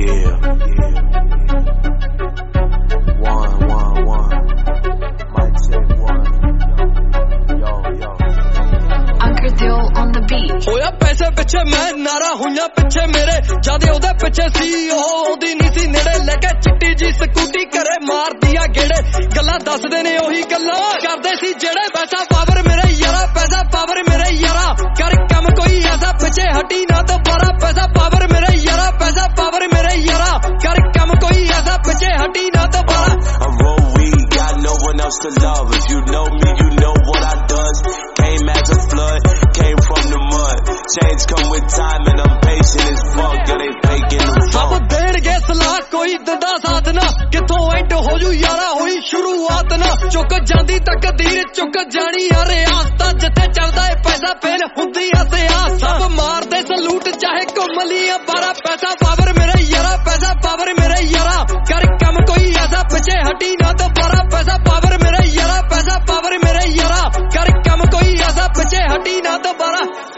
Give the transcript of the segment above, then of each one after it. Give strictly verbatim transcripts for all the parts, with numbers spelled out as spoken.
Yeah, one, one, one. Mic check one. Yo, yo. Anchor Dill on the beat. होया पैसे पिछे मैं नारा हुईया पिछे मेरे जादे ओदे पिछे सी ओदी नहीं सी नेड़े लेके चिट्टी जी स्कूटी करे मार दिया गेड़े गल्ला दसदे ने ओही गल्ला करदे सी जेड़े पैसा पावर मेरे यारा पैसा पावर मेरे यारा कर कम कोई ऐसा पिछे हटी ना तो बड़ा पैसा पावर मेरे यारा पैसा पावर मेरे यारा कर कम कोई ऐसा पिछे हटी ना तो बड़ा I roll weed, got no one else to love. If you know me, you know what I does. Came as a flood, came from the mud. Change come with time and I'm patient as fuck. Girl, they faking the सब funk. देणगे सलाह कोई दिंदा साथ ना किथों and हो जू यारा होई शुरुआत ना चुक जांदी तकदीर चुक जानी यारे आस्ता जिथे चलदा है पैसा फेल हुंदी आसे आस सब मारदे सलूट चाहे घुम लिया बारा पैसा पावर मेरे यारा पैसा पावर मेरे यारा कर कम कोई ऐसा पिछे हटी ना तो बड़ा पैसा पावर मेरे यारा पैसा पावर मेरे यारा कर कम कोई ऐसा पिछे हटी ना तो बड़ा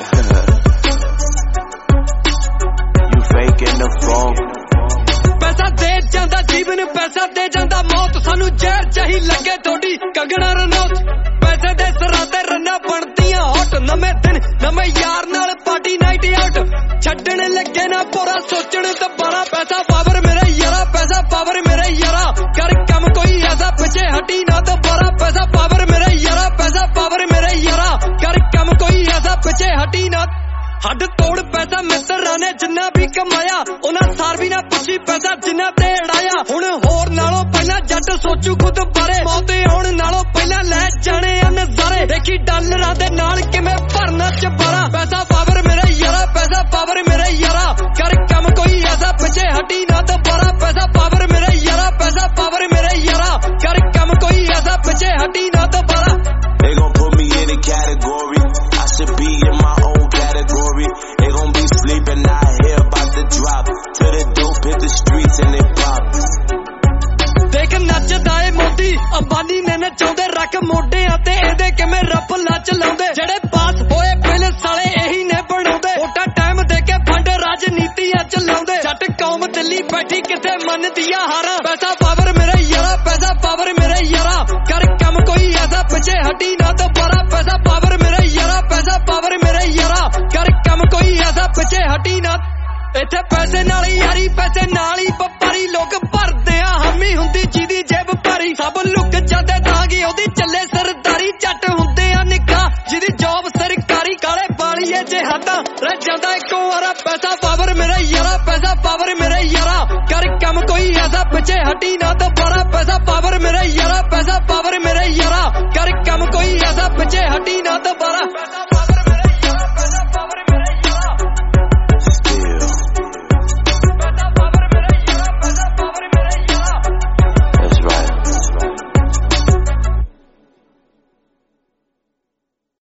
You faking the funk. पैसा दे जांदा जीवन पैसा दे जांदा मौत सानू जहर चाही लगे थोड़ी कंगना रनौत पैसे दे सरां ते रन्ना बनदियां हॉट नਵੇਂ दिन नਵੇਂ यार नाल पार्टी नाइट आउट छड्डण लगे ना पूरा सोचण ते बड़ा पैसा पावर मेरे यारा पैसा पावर मेरे यारा कर कम कोई ऐसा पिछे हटी ना तो बड़ा पैसा पावर मेरे यारा पैसा पावर मेरे यारा कर कम कोई ऐसा पिछे हटी ना हद तोड़ पैसा मित्तरां ने जिन्ना भी कमाया उन्हां सार भी ना पुछी पैसा जिन्ना ते अड़ाया हुण होर नालों पहला जट सोचू खुद बारे मौते आउण नालों पहला लै जाने आ नज़ारे देखी डॉलरां दे नाल किवें भरना चबारा पैसा पावर मेरे यारा पैसा पावर मेरे यारा कर कम कोई ऐसा पिछे हटी ना तो बड़ा पैसा पावर मेरे यारा पैसा पावर मेरे यारा कर कम कोई ऐसा पिछे हटी ना तो बड़ा They gon' put me in a category. I should be in my own category. They gon' be sleeping out here about to drop. To the dope hit the streets and they pop. देख नचदा ए मोदी अंबानी ने नचाउंदे रख मोढियां ते एदे किवें रफला चलाउंदे जेड़े पास होए bill साले एही ने बनाउंदे वोटां टाइम दे के फंड राजनीतियां चलाउंदे जट कौम दिल्ली बैठी किथे मनदी आ हारां पैसा पावर मेरे यारा पैसा पावर मेरे यारा कर कम कोई ऐसा पिछे हटी ना तो बड़ा पैसा पावर मेरे यारा पैसा पावर मेरे यारा कर कम कोई ऐसा पिछे हटी ना इत्थे पैसे नाल ही यारी पैसे नाल ही वपारी लोग भरदे आ हामी हुंदी जिहदी जेब भारी सब लुक जांदे तांगी ओदी ਚੱਲੇ सरदारी जट हुंदे आ निक्का जिहदी जॉब सरकारी काले बालीए जिहादा रह जांदा इक्को वारा पैसा पावर मेरे यारा पैसा पावर मेरे यारा कर कम कोई ऐसा पिछे हटी ना तो बड़ा